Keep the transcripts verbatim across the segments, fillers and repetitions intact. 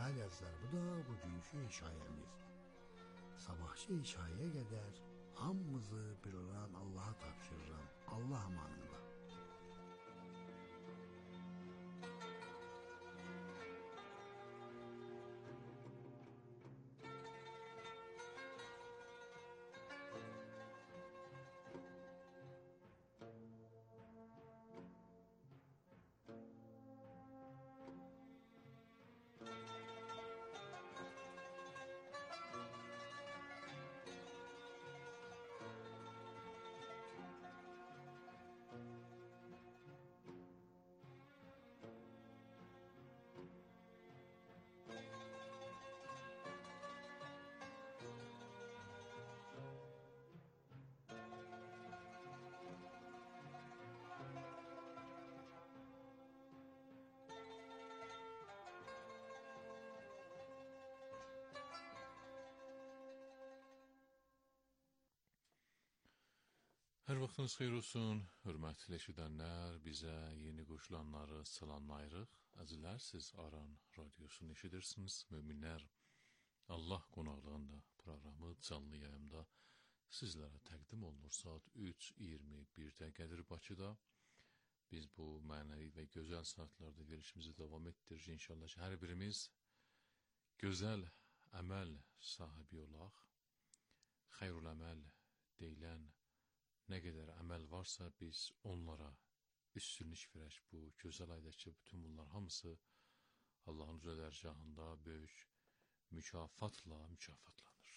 Değerli azizler, bu da bugünkü hikayemiz. Sabahçı hikayeye kadar hamımızı bir olan Allah'a tapşırıram. Allah amanında. Hər vaxtınız xeyir olsun, hörmətli eşidənlər, bizə yeni qoşulanları salamlayırıq. Əzizlər, siz Aran Radiosunu eşidirsiniz. Möminlər Allah qonaqlığında proqramı canlı yayımda sizlərə təqdim olunur. Saat üç iyirmi birdə Qədir Bakıda. Biz bu mənəvi və gözəl saatlarda verilişimizi davam etdirəcək. İnşallah ki, hər birimiz gözəl əməl sahibi olaq. Xeyrul əməl deyilən nə qədər əməl varsa biz onlara üstünlük verək. Bu gözəl aydakı bütün bunlar hamısı Allahın uca dərgahında böyük mükafatla mükafatlanır.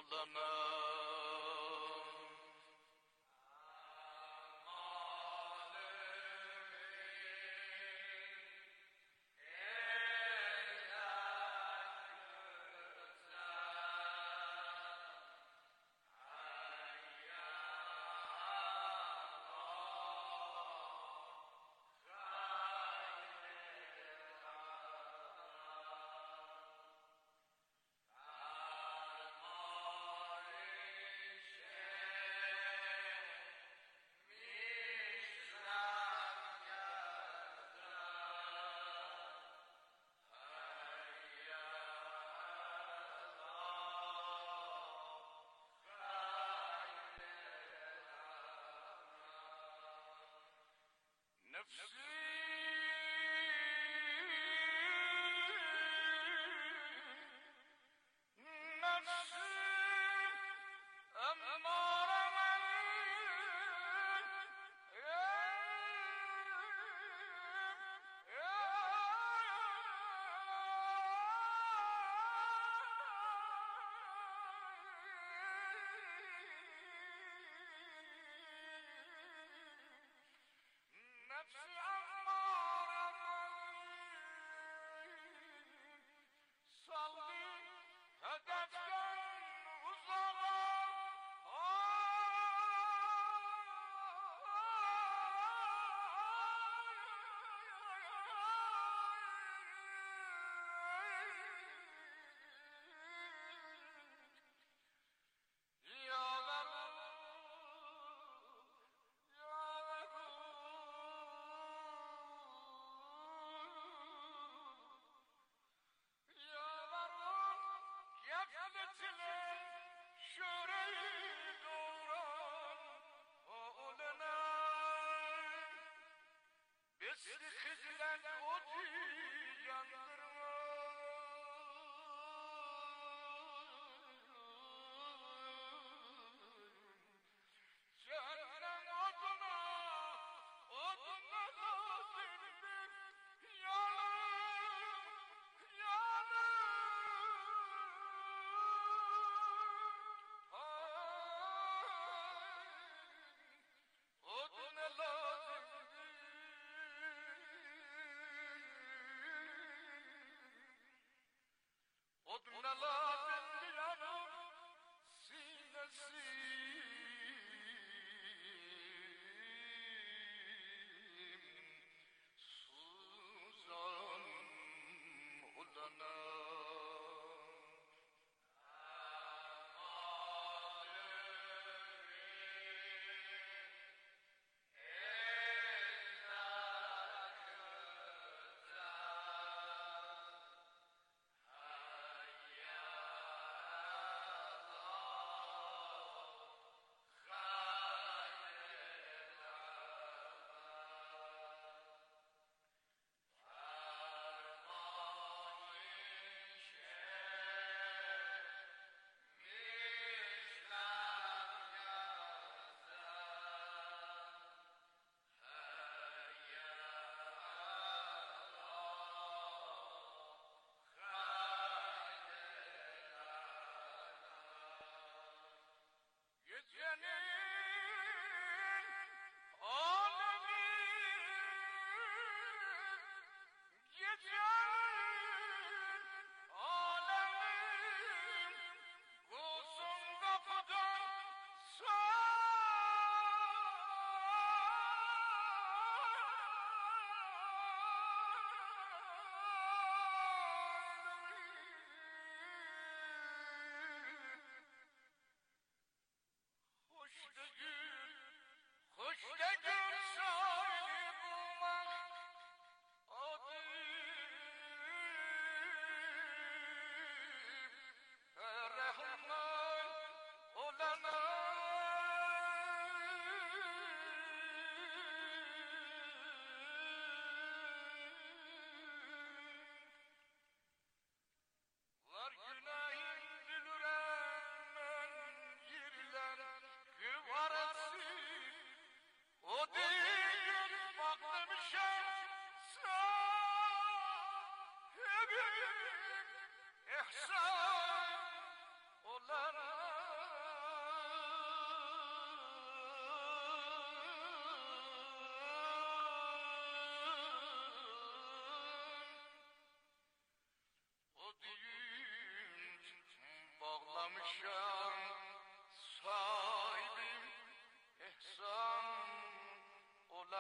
خوش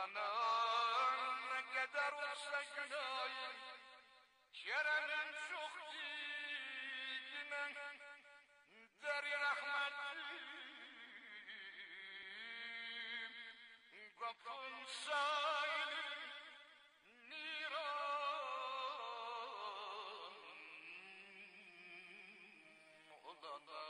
Olanın ne kadar olsa günahım, Kerem'in çok dikine, Deri rahmetim, Kapın sayılır, Niran olana.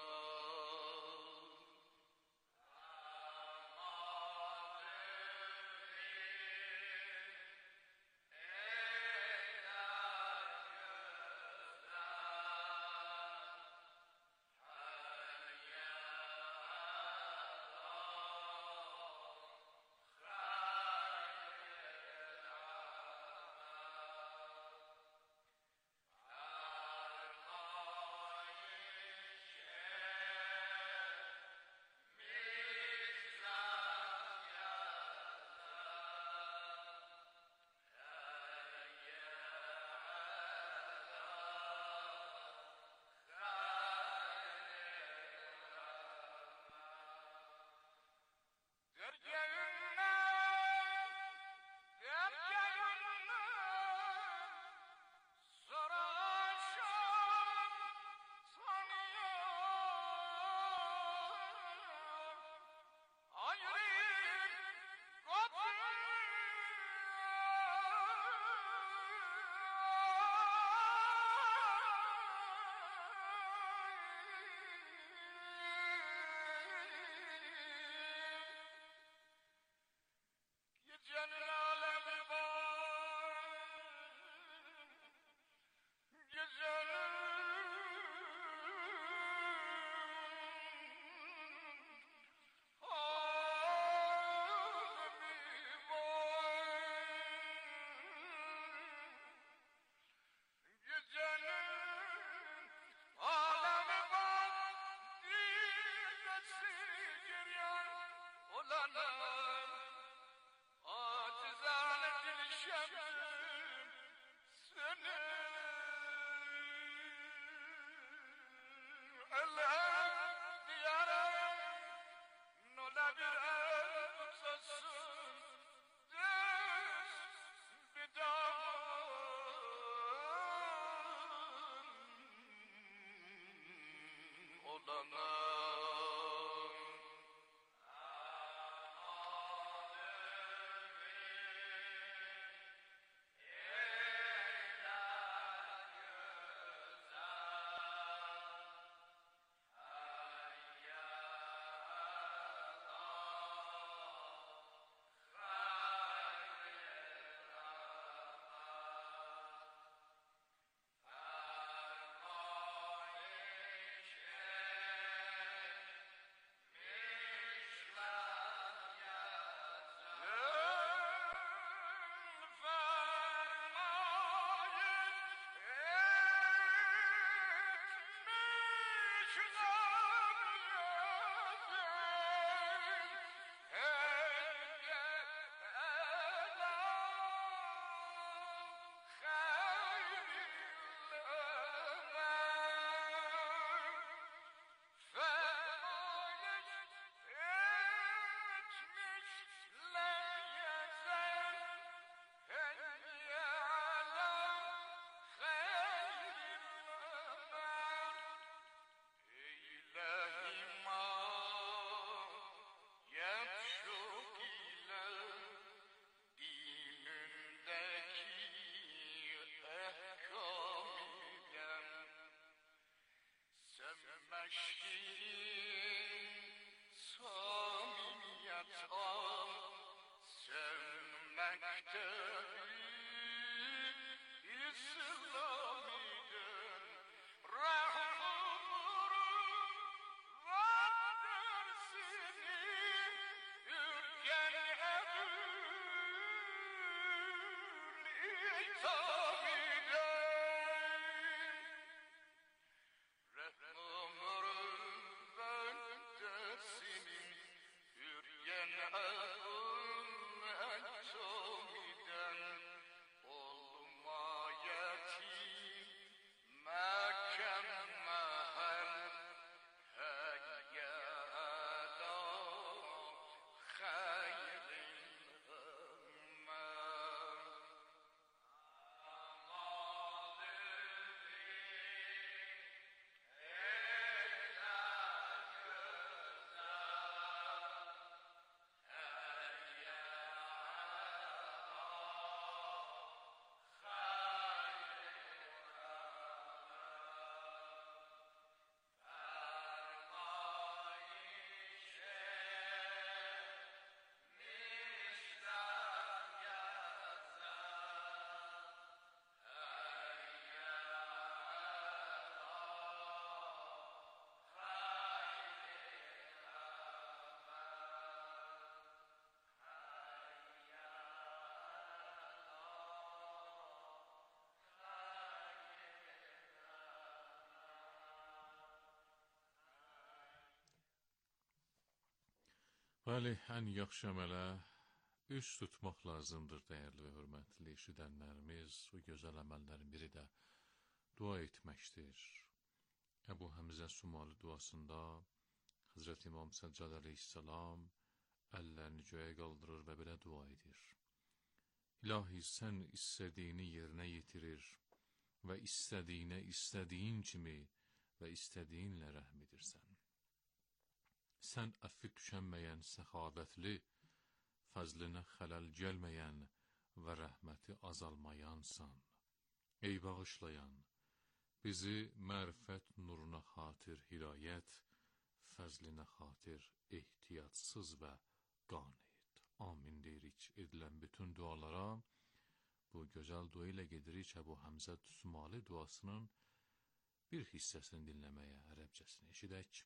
Bəli, ən yaxşı əmələ üz tutmaq lazımdır, dəyərli və hörmətli eşidənlərimiz. O gözəl əməllərin biri də dua etməkdir. Əbu Həmzə Sumali duasında Hazreti İmam Səccad əleyhissalam əllərini göyə qaldırır və belə dua edir. İlahi, sən istədiyini yerinə yetirir və istədiyinə istədiyin kimi və istədiyinlə rəhm edirsən. Sən əffi tükənməyən, səxavətli, fəzlinə xələl gəlməyən və rəhməti azalmayansan. Ey bağışlayan, bizi mərifət nuruna xatir hidayət, fəzlinə xatir ehtiyatsız və qan et. Amin deyirik edilən bütün dualara. Bu gözəl dua ilə gedirik Əbu Həmzə Sumali duasının bir hissəsini dinləməyə, ərəbcəsini eşidək.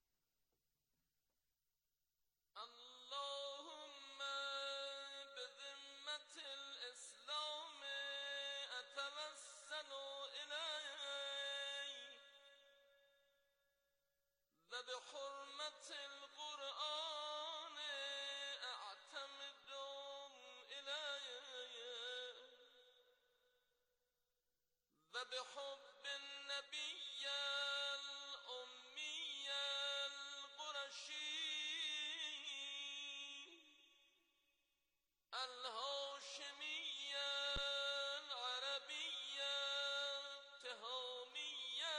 بحرمة القرآن أعتمد إليه وبحب النبي الأمي القرشي الهاشمي العربي التهامي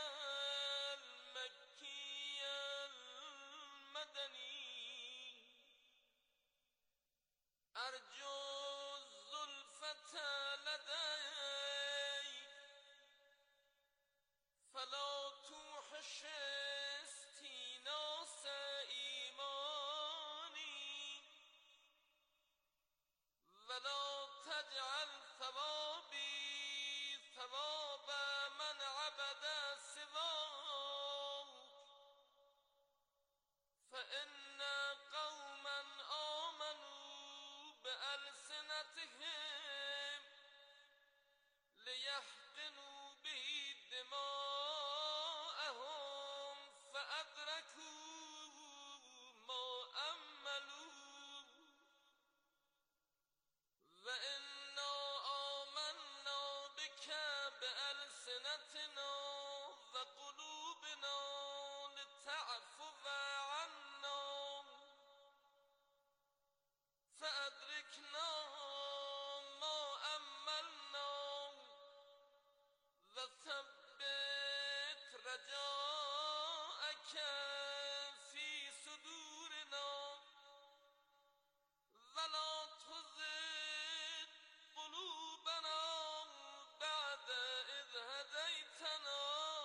أرجو الزلفة لديك فلا توحش استيناس إيماني ولا تجعل ثوابي ثواب من عبد سواك فإن قوما آمنوا بألسنتهم ليحقنوا به دماءهم فأدركوا ما أملوا وإنا آمنا بك بألسنتنا وقلوبنا لتعفو عنا فأدركنا ما أملنا وثبت رجاءك في صدورنا ولا تزغ قلوبنا بعد إذ هديتنا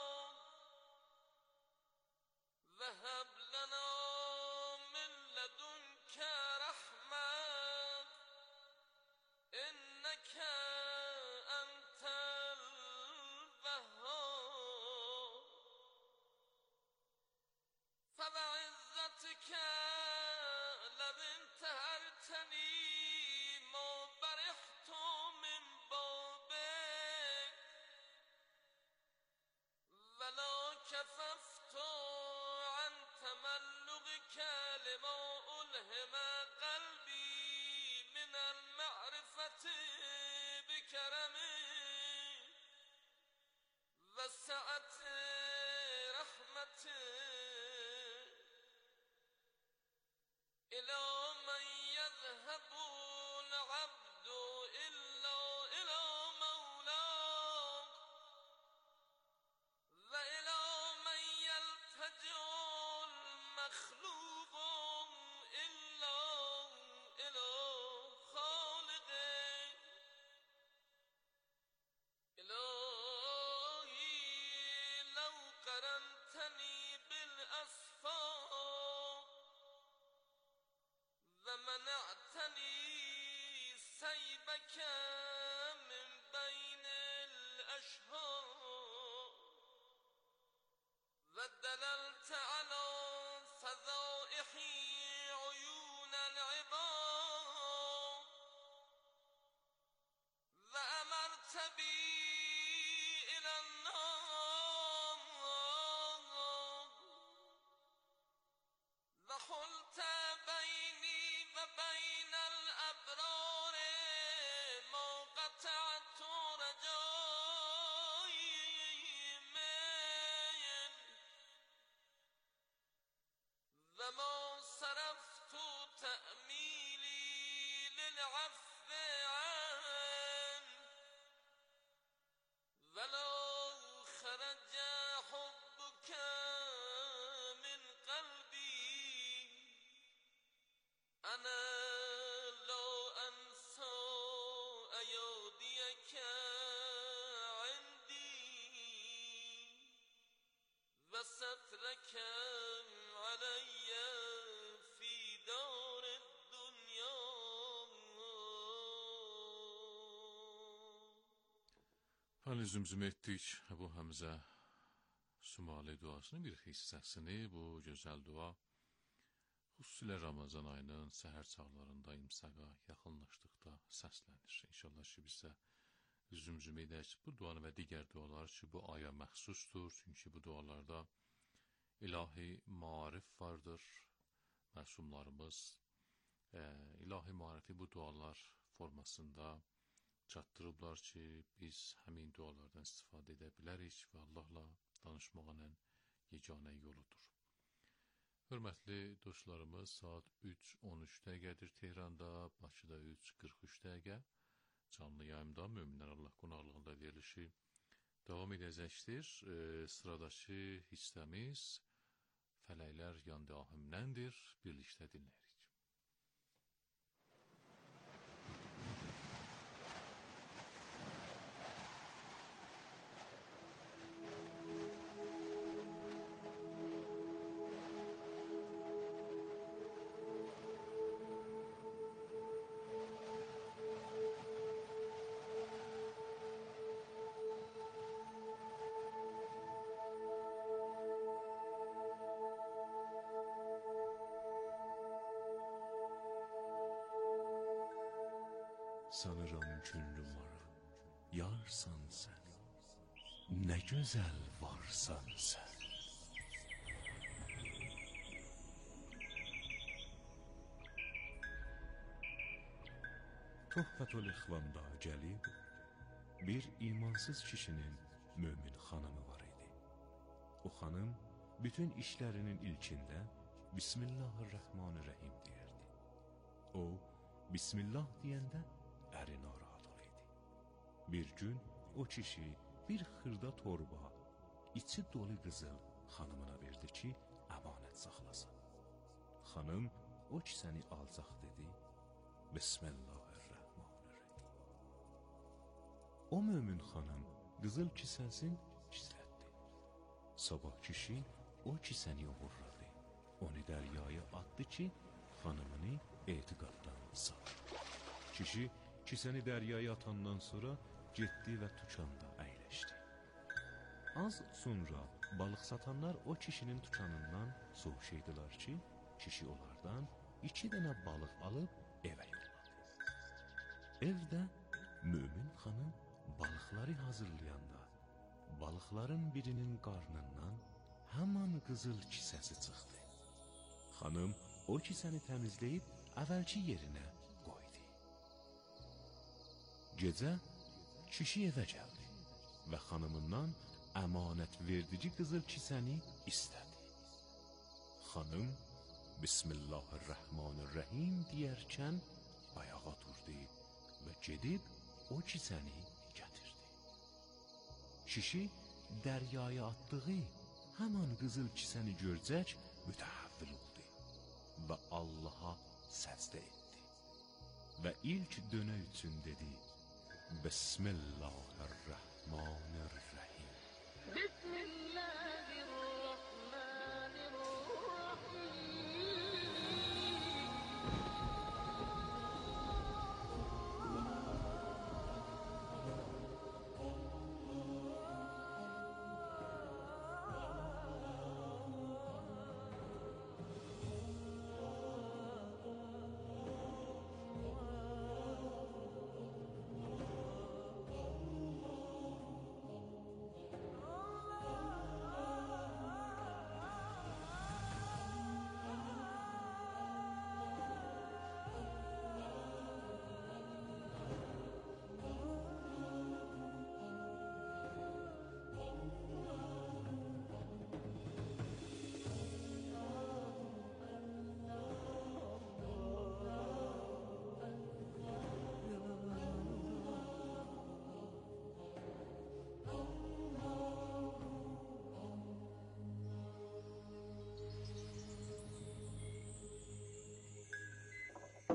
وهب لنا من لدنك رحمة إنك أنت الوهاب فبعزتك لو انتهرتني ما برحت من بابك ولا كففت عن تملقك لما ألهم قلبي من المعرفة بكرمي وسعة رحمتي إلى من يذهب العبد إلا إلى مولاه وإلى من يلتجئ المخلوق إلا إلى خالقه إلهي لو قرنتني بالأسفار ومنعتني سيبك من بين الأشهار ودللت على فضائح عيون العباد وأمرت بي إلى النار وحلت بيني وما صرفت تأميلي للعفو عنه ولو خرج حبك من قلبي أنا لا أنسى أياديك عندي وسترك علي في دار الدنيا. Hani zümzüm ettik bu Həmzə Sümali duasının bir hissəsini, bu gözəl dua xüsusilə Ramazan ayının səhər çağlarında imsaqa yaxınlaşdıqda səslənir. İnşallah ki, bizə zümzüm edək bu duanı və digər dualar ki, bu aya məxsusdur. Çünki bu dualarda ilahi marif vardır. Məsumlarımız e, ilahi marifi bu dualar formasında çatdırıblar ki, biz həmin dualardan istifadə edə bilərik və Allahla danışmağın yeganə yoludur. Hörmətli dostlarımız, saat üç on üç dəqiqədir Tehranda, Bakıda üç qırx üç dəqiqə. Canlı yayımda Möminlər Allah qonaqlığında verilişi davam edəcəkdir. E, sıradakı hissəmiz Fələklər Yandahimdəndir. Birlikdə dinləyirik. Sanırım kün numara, yarsan sen, ne güzel varsan sen. Tuhfetül İhvan'da gəlib, bir imansız kişinin mömin xanımı var idi. O xanım bütün işlərinin ilkində Bismillahirrahmanirrahim deyərdi. O, Bismillah deyəndə əri narahat olaydı. Bir gün o kişi bir xırda torba, içi dolu qızıl xanımına verdi ki, əmanət saxlasın. Xanım o kisəni alacaq dedi. Bismillahirrahmanirrahim. O mömin xanım qızıl kisəsin gizlətdi. Sabah kişi o kisəni uğurladı. Onu dəryaya atdı ki, xanımını etiqaddan saldı. Kişi kisəni dəryaya atandan sonra getdi və tükanda əyləşdi. Az sonra balıq satanlar o kişinin tükanından soruşaydılar ki, kişi onlardan iki dənə balıq alıb evə yolladı. Evdə mömin xanım balıqları hazırlayanda balıqların birinin qarnından həman qızıl kisəsi çıxdı. Xanım o kisəni təmizləyib əvvəlki yerinə qoydu. Gecə kişi evə gəldi və xanımından əmanət verdici qızıl kisəni istədi. Xanım Bismillahirrahmanirrahim deyərkən ayağa durdu və gedib o kisəni gətirdi. Kişi dəryaya atdığı həman qızıl kisəni görcək mütəhəvvil oldu və Allaha səcdə etdi. Və ilk dönə üçün dedi, Bismillahirrahmanirrahim.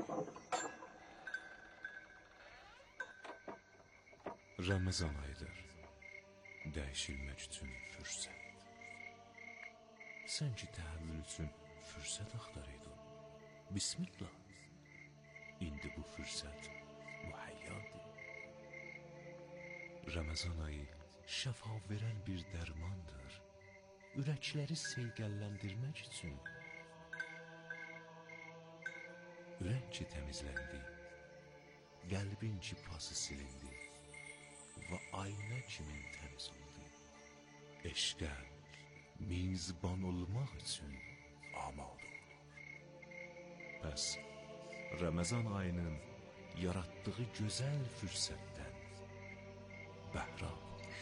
Ramazan ayıdır, dəyişilmək üçün fürsət. Sən ki təhvül üçün fürsət axtarıydın, Bismillah, indi bu fürsət mühəyyadır. Ramazan ayı şəfa verən bir dərmandır, ürəkləri seyqəlləndirmək üçün. Ürək ki təmizləndi, qəlbin ki pası silindi və aynə kimin təmiz oldu. Eşqə mizban olmaq üçün amalı olur. Bəs Ramazan ayının yaratdığı gözəl fürsətdən bəhrə alır.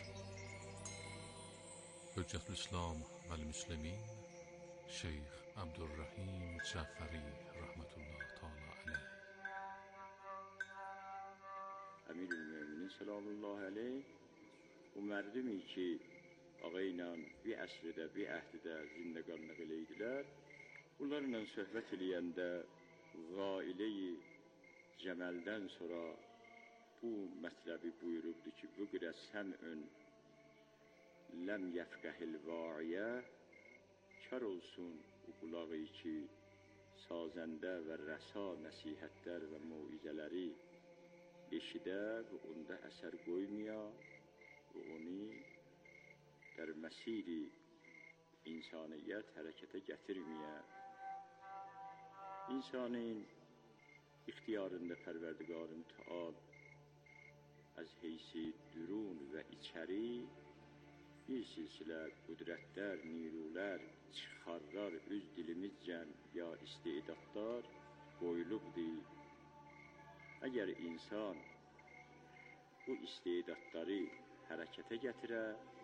Hüccətül İslam vəl Müslimin Şeyx Abdurrahim Cəfəri Rəhmətullah Teala aleyh. Əmirül-Möminin Səlamullah aleyh bu mərdumi ki ağa ilə bir əsrdə, bir əhdidə zindəqanlıq eləydilər, bunlarla söhbət eləyəndə Gailə-i Cəməldən sonra bu mətləbi buyurubdu ki, bu qirə səm'ün ləm yəfqəhil vaiyə, kar olsun bu qulağı ki sazəndə və rəsa nəsihətlər və muizələri eşidə və onda əsər qoymaya və onu در مسیر insaniyyət hərəkətə gətirməyə. İnsanın ixtiyarında Pərverdigarın Təal az heysi dürun və içəri bir silsilə qüdrətlər, nirulər çıxarlar öz dilimizcən ya istedadlar qoyulubdur. Əgər insan bu istedadları hərəkətə gətirə,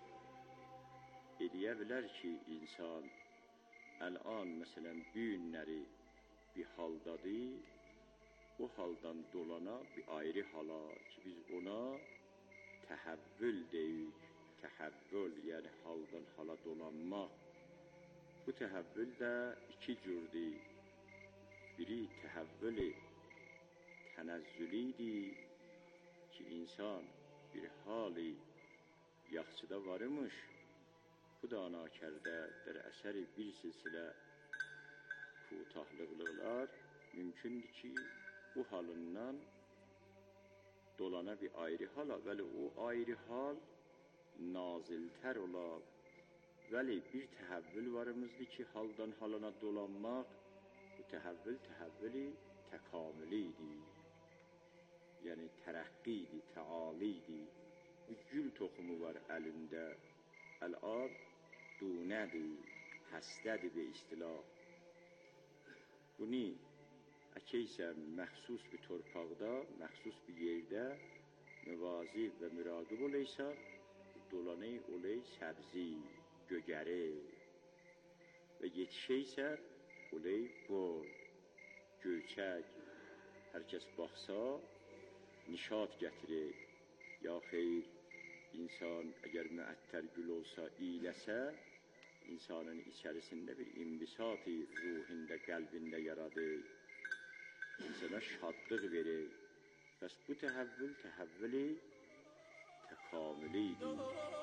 eləyə bilər ki, insan əl'an, məsələn, bu günləri bir haldadır, o haldan dolana bir ayrı hala ki, biz ona təhəvvül deyik. Təhəvvül, yəni haldan hala dolanmaq. Bu təhəvvül də iki cürdür. Biri təhəvvül-i tənəzzülidir ki, insan bir hali yaxçıda varımış, bu da nakərdə der əsəri bir silsilə kutahlıqlıqlar mümkündür ki, bu halından dolana bir ayrı hala, vəli o ayrı hal naziltər ola, vəli bir təhəvvül varımızdır ki, haldan halana dolanmaq, bu təhəvvül təhəvvüli təkamülidir. Yəni tərəqqidir, təalidir. Bu gül toxumu var əlində, əl-ab dunədir, həstədir və istilah. Bunu əkeysə məxsus bir torpaqda, məxsus bir yerdə müvazib və müraqib oleysə, dolanı oley səbzi, gögəri və yetişəysə oley bol, göyçək. Hər kəs baxsa, nişat gətirir. Ya xeyr, insan əgər müəttər gül olsa, iyləsə, insanın içərisində bir imbisat-ı ruhində, qəlbində yaradır. İnsana şadlıq verir. Bəs bu təhəvvül, təhəvvüli təkamülidir.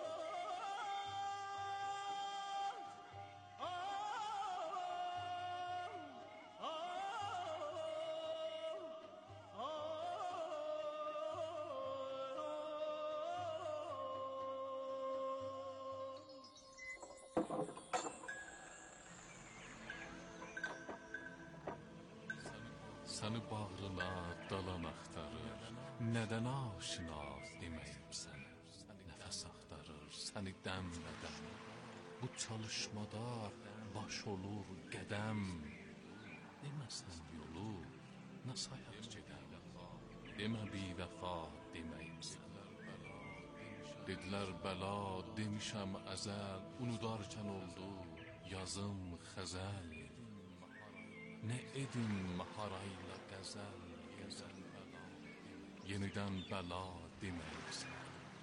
Səni bağrına dalan axtarır, nədən aşina deməyim sənə. Nəfəs axtarır səni dəmlədən, bu çalışmada baş olur qədəm. Deməsən yolu, nə sayaq gedəm, demə bivəfa deməyim sənə. Dedilər bəla, demişəm əzəl, unudarkən oldu yazım xəzəl. Nə edim maharayla qəzəl, qəzəl bəla, yenidən bəla deməyirsən.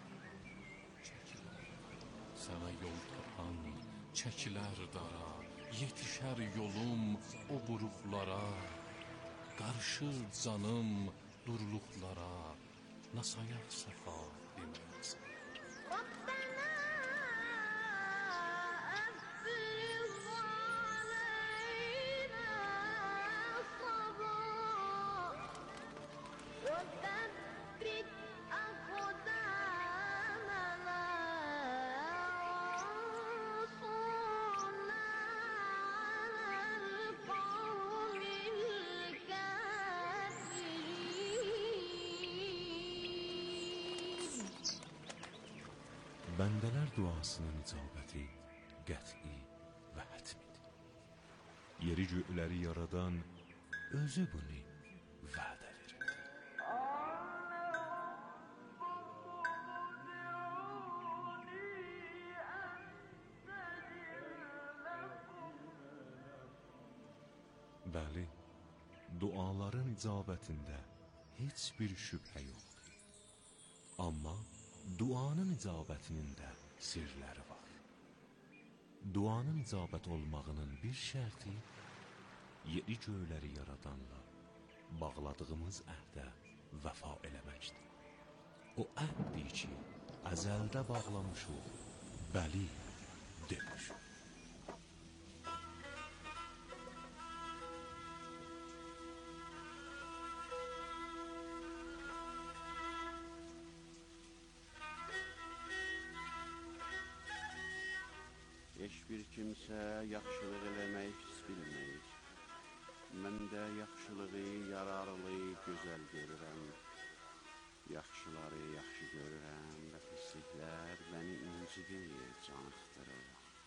Sənə yol tapan çəkilər dara, yetişər yolum o buruqlara. Qarışır canım durluqlara, nasayaq səfa deməyisən. Bəndələr duasının icabəti qəti və hətmidir. Yeri göyləri yaradan özü bunu vədə verir. Bəli, duaların icabətində heç bir şübhə yoxdur. Amma duanın icabətinin də sirləri var. Duanın icabət olmağının bir şərti yeri göyləri yaradanla bağladığımız əhdə vəfa eləməkdir. O əhdir ki, əzəldə bağlamışıq, bəli demişik. Heç bir kimsə yaxşılıq eləmək pis bilməyir. Mən də yaxşılığı yararlı, gözəl görürəm. Yaxşıları yaxşı görürəm və pisliklər məni incidir, canıxdırır.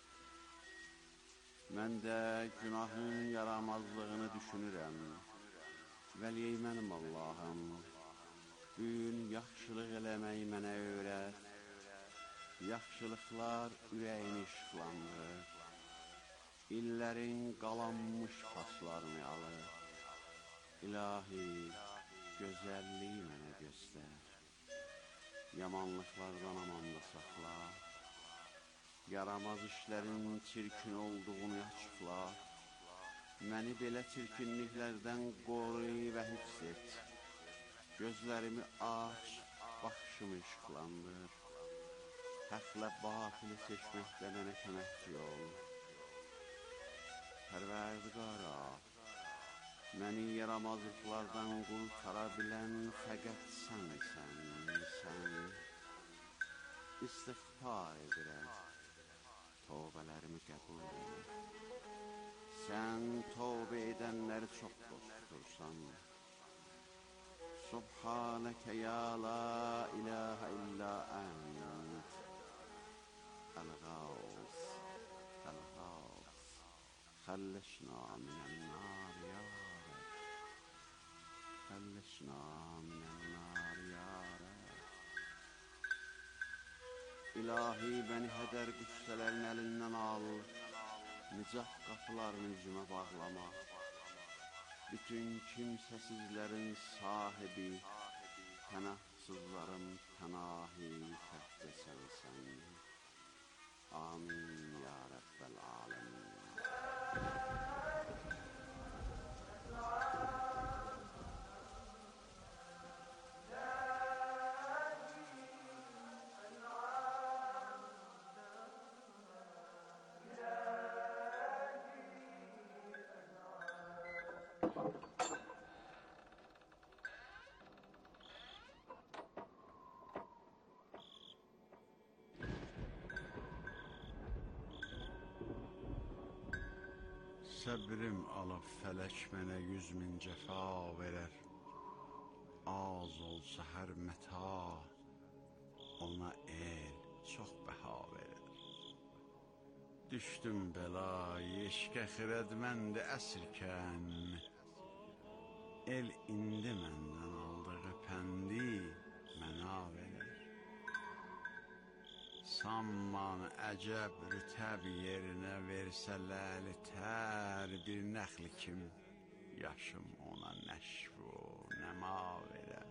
Mən də günahın yaramazlığını düşünürəm. Vəli mənim Allahım, bu gün yaxşılıq eləməyi mənə öyrət. Yaxşılıqlar ürəyini işıqlandır. İllərin qalanmış paslarını alır. İlahi, gözəlliyi mənə göstər. Yamanlıqlardan amanda saxla. Yaramaz işlərin çirkin olduğunu açıqla. Məni belə çirkinliklərdən qoru və hifz et. Gözlərimi aç, baxışımı işıqlandır. Həqlə batili seçməkdə mənə köməkçi ol. Pərverdigara, məni yaramazlıqlardan qurtara bilən fəqət sənsən, sən. İstiğfar edirəm, tövbələrimi qəbul edir. Sən tövbə edənləri çox dostursan. Subhanəkə ya la ilahə illə ənt. الغوث الغوث خلشنا من النار يا رب خلشنا من النار يا رب İlahi bəni hədər qüssələrin əlindən al, nicat qapılarını üzümə bağlama. Bütün kimsəsizlərin sahibi, pənahsızların pənahi fəxdə sənsən. Amin ya Rabbel alemin. Səbrim alıb fələk mənə yüz min cəfa verər. Az olsa hər məta, ona el çox bəha verir. Düşdüm bəla, eşqə xirədməndi əsrkən. El indi məndən aldığı pəndi mənə verir. Samman əcəb rütəb yerinə versə ləli tər bir nəxli kim, yaşım ona nəşv و nəma verər.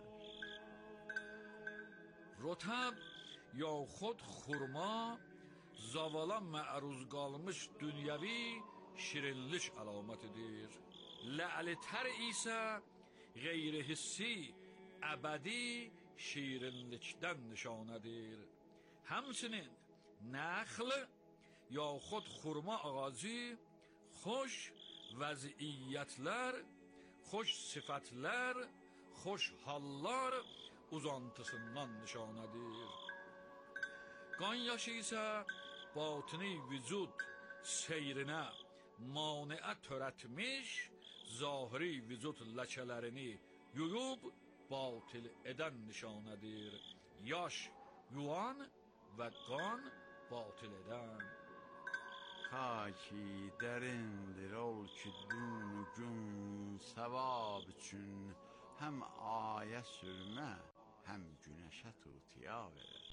رطب یا خود خرما zavala məruz qalmış dünyəvi şirinlik əlamətidir. Ləli tər isə Qeyri hissi əbədi şirinlikdən nişanədir. Həmçinin nəxl yaxud xurma ağacı xoş vəziyyətlər, xoş sifətlər, xoş hallar uzantısından nişanədir. Qan yaşı isə batini vücud seyrinə maniə törətmiş, zahiri vücud ləkələrini yuyub batil edən nişanədir. Yaş yuan və qan batil edən. Ta ki dərindir ol ki dün gün sevab üçün həm ayə sürmə, həm günəşə tutiya verir.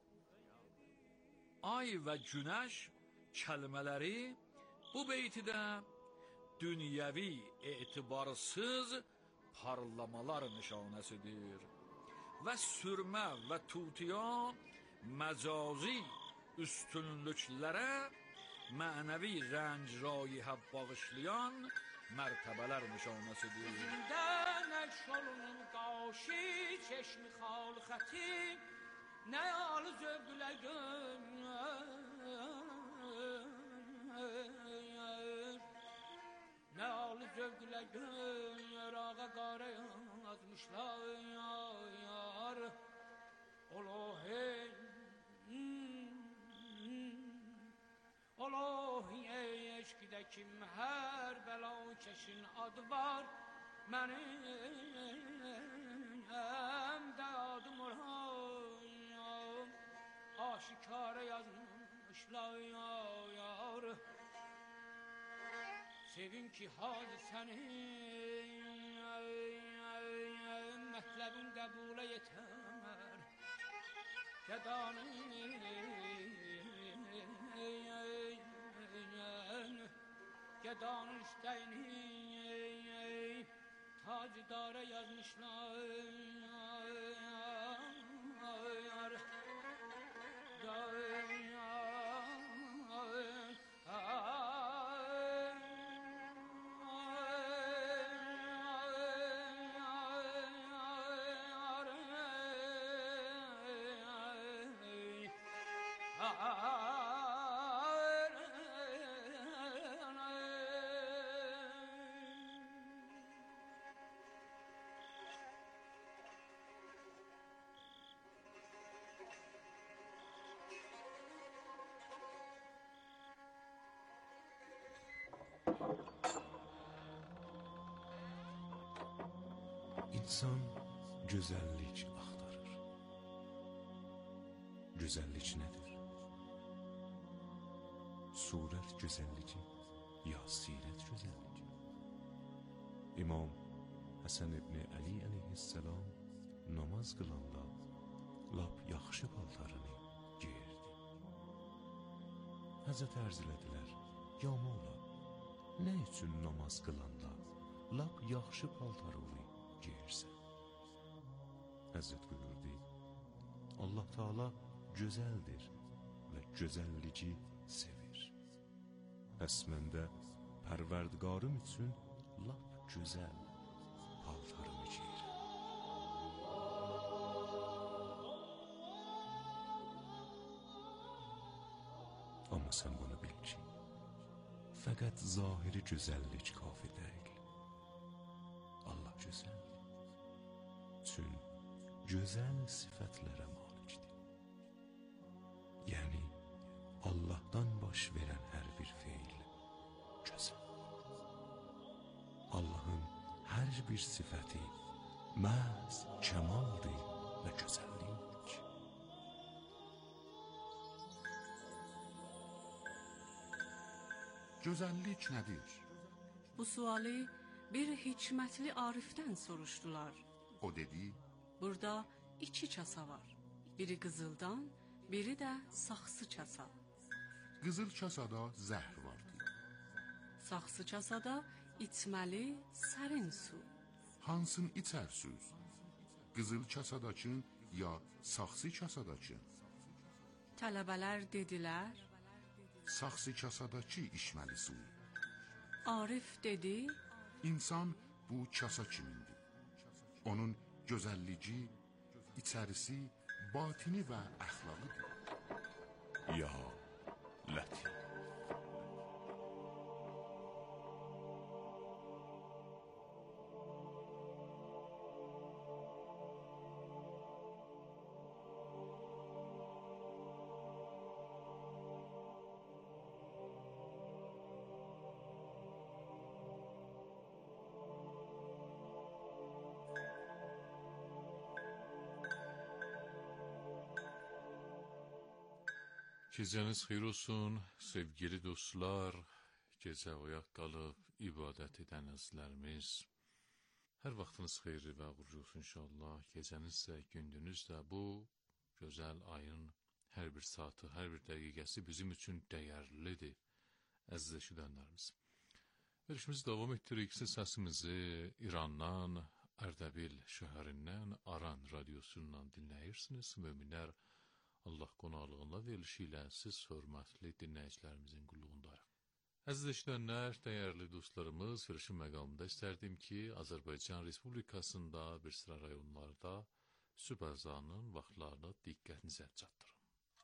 Ay və günəş kəlmələri bu beytidə dünyəvi etibarsız parlamalar nişanəsidir və sürmə və tutiya məcazi üstünlüklərə mənəvi rənc rayihə bağışlayan mərtəbələr nişanəsidir. زندانش شلون قاشی چشم خال خطی نیال زبلگن نیال زبلگن راغ قاره azmışlar yar Allah'ın Allahi eşkidekim her bela keşin adı var benim de adım Orhan aşikare yazmışlar yar sevin ki hal senin metlebin kabule yeter gedanın gedanın isteğini tacdara yazmışlar İnsan gözəllik axtarır. Gözəllik nədir? Surət gözəlliyi ya sirət gözəlliyi? İmam Həsən ibn Əli əleyhissalam namaz qılanda lap yaxşı paltarını giyirdi. Həzrət ərz elədilər, ya Mola, nə üçün namaz qılanda lap yaxşı paltarını giyirsən? Həzrət buyurdu, Allah Teala gözəldir və gözəlliyi sevir. Bəs mən də pərverdigarım üçün lap gözəl paltarımı giyirəm. Amma sən bunu bil ki, fəqət zahiri gözəllik kafi deyil. Allah gözəldir. Çün gözəl sifətlərə malikdir. Yəni, Allah'tan baş verən hər bir feil gözəl. Allah'ın hər bir sifəti məhz kəmaldır və gözəllik. Gözəllik nədir? Bu sualı bir hikmətli arifdən soruşdular. O dedi, burada iki kasa var. Biri qızıldan, biri də saxsı kasa. Qızıl kasada zəhr vardı. Saxsı kasada içməli sərin su. Hansın içərsiniz? Qızıl kasadakı ya saxsı kasadakı? Tələbələr dedilər, saxsı kasadakı içməli su. Arif dedi, İnsan bu kasa kimindir? Onun gözəlliyi, içərisi, batini və əxlaqıdır. Ya Latif. Gecəniz xeyir olsun, sevgili dostlar, gecə oyaq qalıb ibadət edən əzizlərimiz. Hər vaxtınız xeyirli və uğurlu olsun inşallah. Gecəniz də, gündüz də bu gözəl ayın hər bir saatı, hər bir dəqiqəsi bizim üçün dəyərlidir, əziz eşidənlərimiz. Verişimizi davam etdirik. Siz səsimizi İrandan, Ərdəbil şəhərindən, Aran radiosundan dinləyirsiniz. Möminlər Allah qonaqlığında verilişi ilə siz hörmətli dinləyicilərimizin qulluğundayıq. Əziz eşidənlər, dəyərli dostlarımız, verişin məqamında istərdim ki, Azərbaycan Respublikasında bir sıra rayonlarda sübh əzanının vaxtlarını diqqətinizə çatdırın.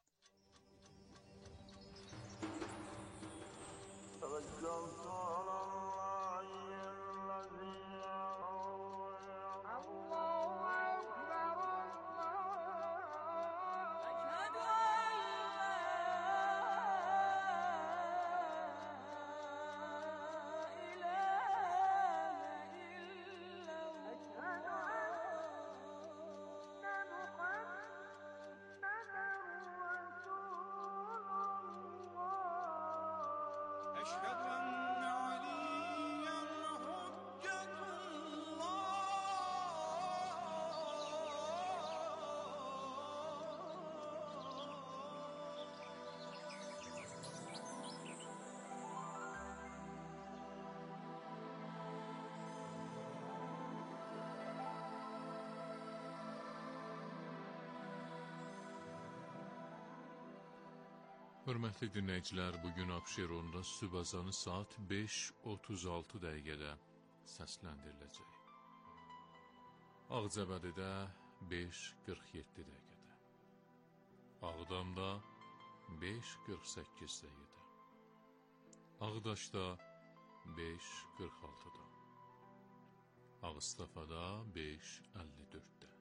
Hörmətli dinləyicilər, bugün Abşeronda sübh azanı saat beş otuz altı dəqiqədə səsləndiriləcək. Ağcabədidə beş qırx yeddi dəqiqədə. Ağdamda beş qırx səkkiz dəqiqədə. Ağdaşda beş qırx altıda. Ağstafada beş əlli dörddə.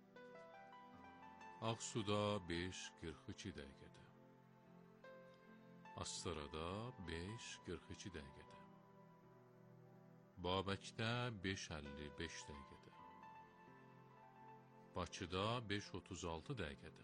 Ağsuda beş qırx iki dəqiqədə. Astarada beş qırx iki dəqiqədə. Babəkdə beş əlli beş dəqiqədə. Bakıda beş otuz altı dəqiqədə.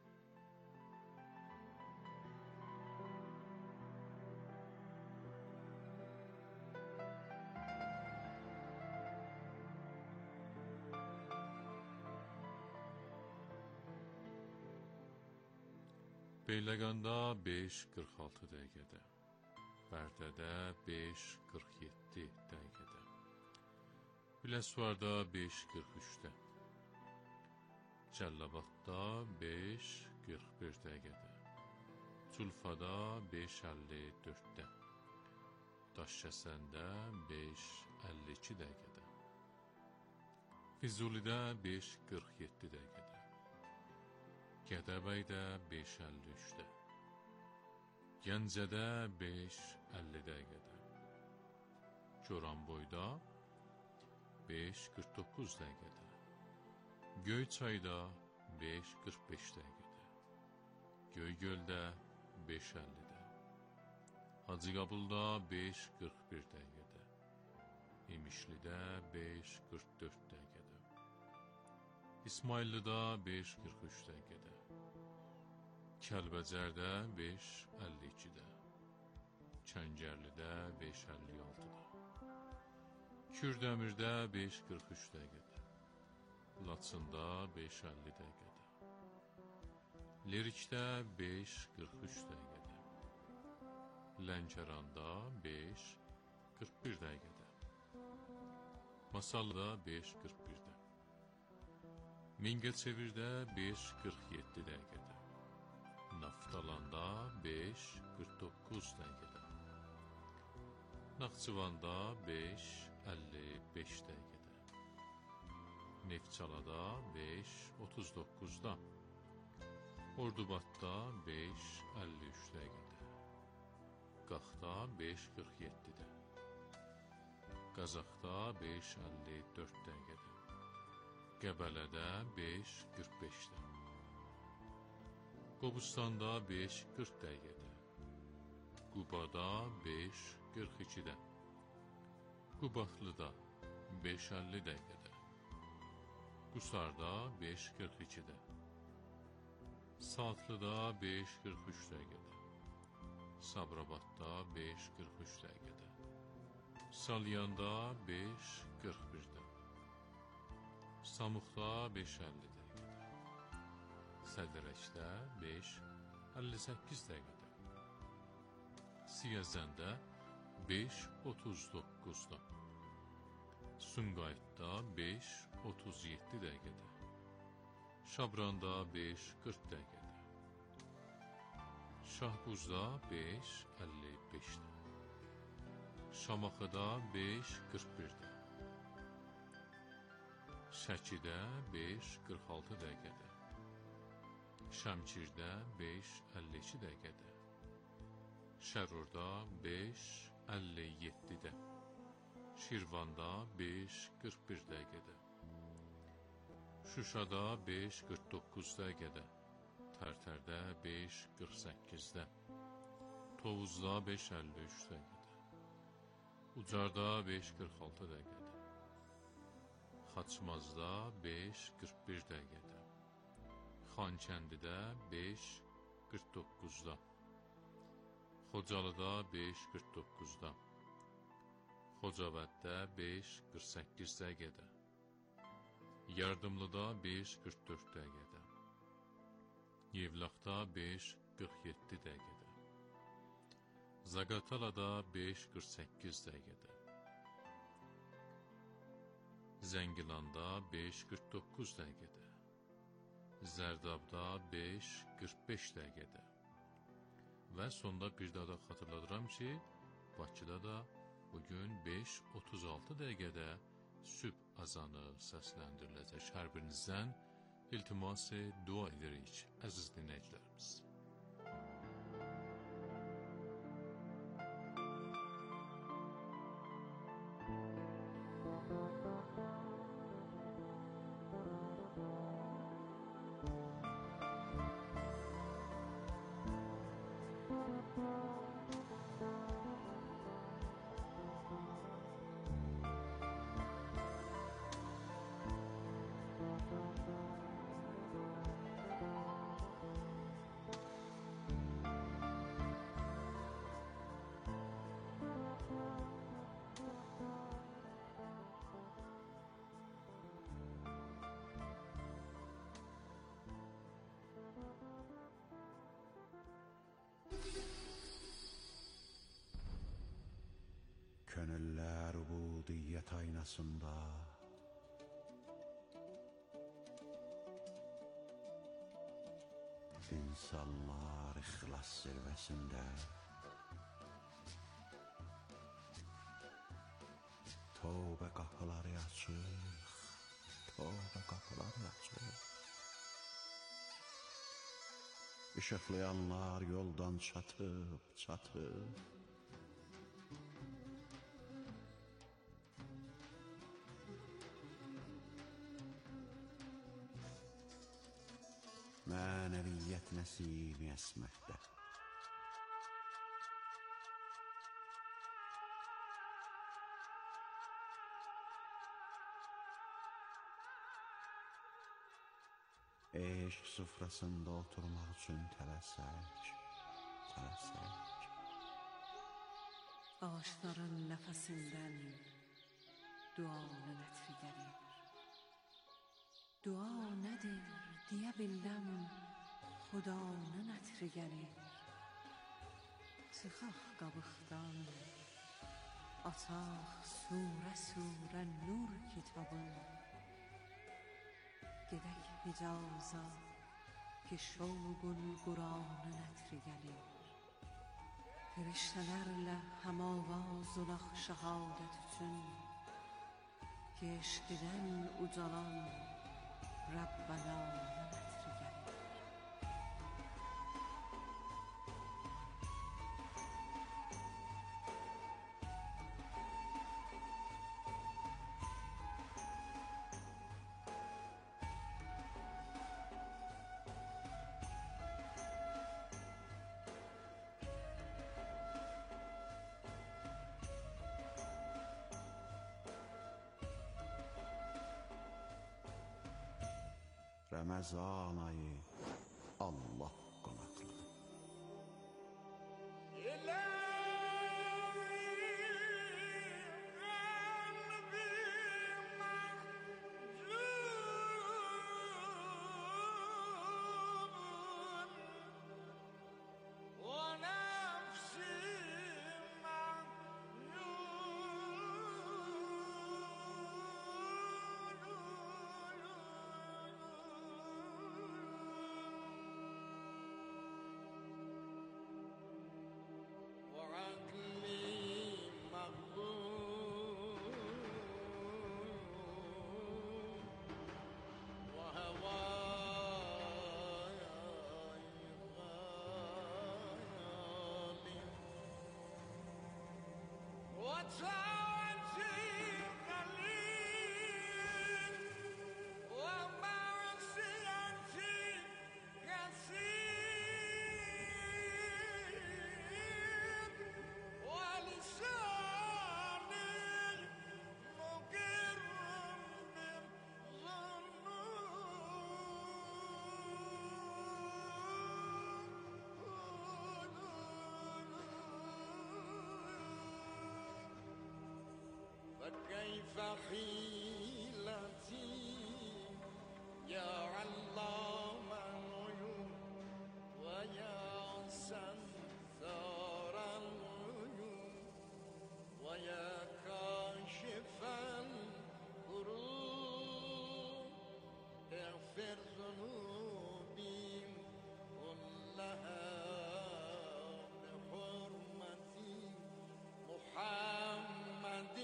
Beyləqanda beş qırx altı dəqiqədə. Bərdədə beş qırx yeddi dəqiqədə. Biləsuvarda beş qırx üçdə. Cəllabadda beş qırx bir dəqiqədə. Culfada beş əlli dörddə. Daşkəsəndə beş əlli iki dəqiqədə. Füzulidə beş qırx yeddi dəqiqədə. Gədəbəydə beş əlli üçdə. Gəncədə beş əlli dəqiqədə. Goranboyda beş qırx doqquz dəqiqədə. Göyçayda beş qırx beş dəqiqədə. Göygöldə beş əllidə. Hacıqabulda beş qırx bir dəqiqədə. İmişlidə beş qırx dörd dəqiqədə. İsmayıllıda beş qırx üç dəqiqədə. Kəlbəcərdə beş əlli ikidə. Kəngərlidə beş əlli altıda. Kürdəmirdə beş qırx üç dəqiqədə. Laçında beş əlli dəqiqədə. Lerikdə beş qırx üç dəqiqədə. Lənkəranda beş qırx bir dəqiqədə. Masallıda beş qırx birdə. Mingəçevirdə beş qırx yeddi dəqiqədə. Naftalanda beş qırx doqquz dəqiqədə. Naxçıvanda beş əlli beş dəqiqədə. Neftçalada beş otuz doqquzda, Ordubadda beş əlli üç dəqiqədə, Qaxda beş qırx yeddidə, Qazaxda beş əlli dörd dəqiqədə, Qəbələdə beş qırx beşdə, Qobustanda beş qırx dəqiqədə, Qubada beş qırx ikidə, Qubadlıda beş əlli dəqiqədə, Qusarda beş qırx ikidə, Saatlıda beş qırx üç dəqiqədə, Sabirabadda beş qırx üç dəqiqədə, Salyanda beş qırx birdə, Samuqda beş əlli dəqiqədə, Sədrəkdə beş əlli səkkiz dəqiqədə, Siyəzəndə beş otuz doqquzda, Sumqayıtda beş otuz yeddi dəqiqədə, Şabranda beş qırx dəqiqədə, Şahbuzda beş əlli beşdə, Şamaxıda beş qırx birdə, Şəkidə beş qırx altı dəqiqədə, Şəmkirdə beş əlli iki dəqiqədə, Şərurda beş əlli yeddidə, Şirvanda beş qırx bir dəqiqədə, Şuşada beş qırx doqquz dəqiqədə, Tərtərdə beş qırx səkkizdə, Tovuzda beş əlli üç dəqiqədə, Ucarda beş qırx altı dəqiqədə, Xaçmazda beş qırx bir dəqiqədə, Xankəndidə beş qırx doqquzda, Xocalıda beş qırx doqquzda, Xocavənddə beş qırx səkkiz dəqiqədə, Yardımlıda beş qırx dörd dəqiqədə, Yevlaxda beş qırx yeddi dəqiqədə, Zaqatalada beş qırx səkkiz dəqiqədə, Zəngilanda beş qırx doqquz dəqiqədə, Zərdabda beş qırx beş dəqiqədə və sonda bir daha da xatırladıram ki, Bakıda da bugün beş otuz altı dəqiqədə sübh azanı səsləndiriləcək. Hər birinizdən iltiması dua edirik, əziz dinləyicilərimiz. Könüller ubudiyet aynasında, insanlar ihlas zirvesinde, tövbe kapıları açık, tövbe kapıları açık. Işıklayanlar yoldan çatıp çatıp, mənəviyyət nəsimi əsməkdə. Eşq sufrasında oturmaq üçün tələsək, tələsək. Ağaçların nəfəsindən duanın ətri gəlir. Dua nədir deyə biləm, Xudanın ətri gəlir. Çıxaq qabıqdan, açaq surə surə nur kitabın. Gedək Hicaza ki şovqul Quranın ətri gəlir. Firiştələrlə həmavaz olaq şəhadət üçün. ki eşqdən ucalan Rabbana nə ətri gəlir. Ramazan ayı Allah qonaqlığı. فكيف حيلتي يا علام الغيوب ويا ستار الغيوب ويا كاشف الكروب اغفر ذنوبي كلها بحرمة محمد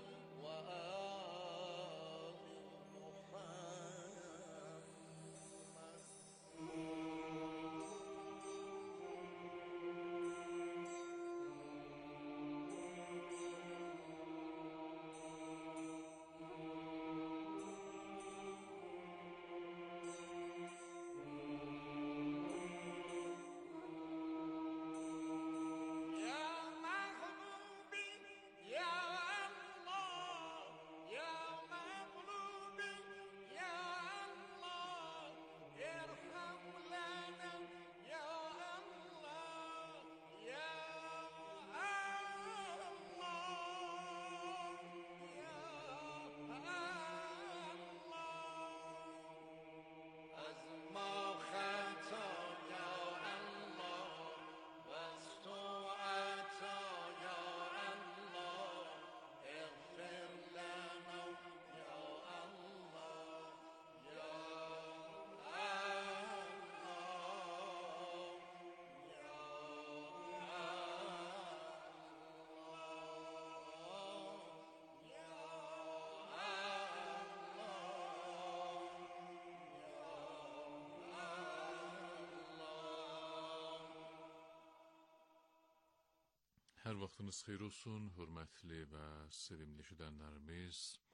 Hər vaxtınız xeyir olsun, hörmətli və sevimli eşidənlərimiz,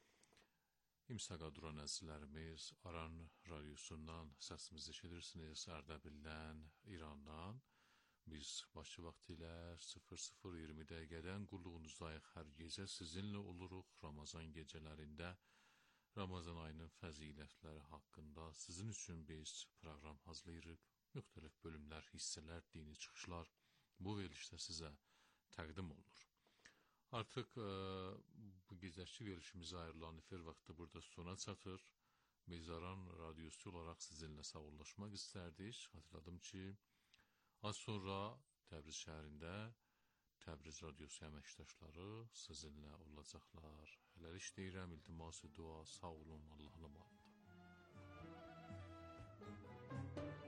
İmsaqa duran əzizlərimiz, Aran radiosundan səsimizi eşidirsiniz, Ərdəbildən, İrandan. Biz başçı vaxtı ilə sıfır sıfır iyirmi dəqiqədən qulluğunuzdayıq, hər gecə sizinlə oluruq. Ramazan gecələrində Ramazan ayının fəzilətləri haqqında sizin üçün biz proqram hazırlayırıq. Müxtəlif bölümlər, hissələr, dini çıxışlar bu verilişdə sizə təqdim olunur. Artıq e, bu gecəki verilişimizə ayrılan efir vaxtı burada sona çatır. Biz Aran radiosu olaraq sizinlə sağollaşmaq istərdik. Hatırladım ki, az sonra Təbriz şəhərində Təbriz radiosu əməkdaşları sizinlə olacaqlar. Hələlik deyirəm, iltiması dua, sağ olun, Allah'ın amanında.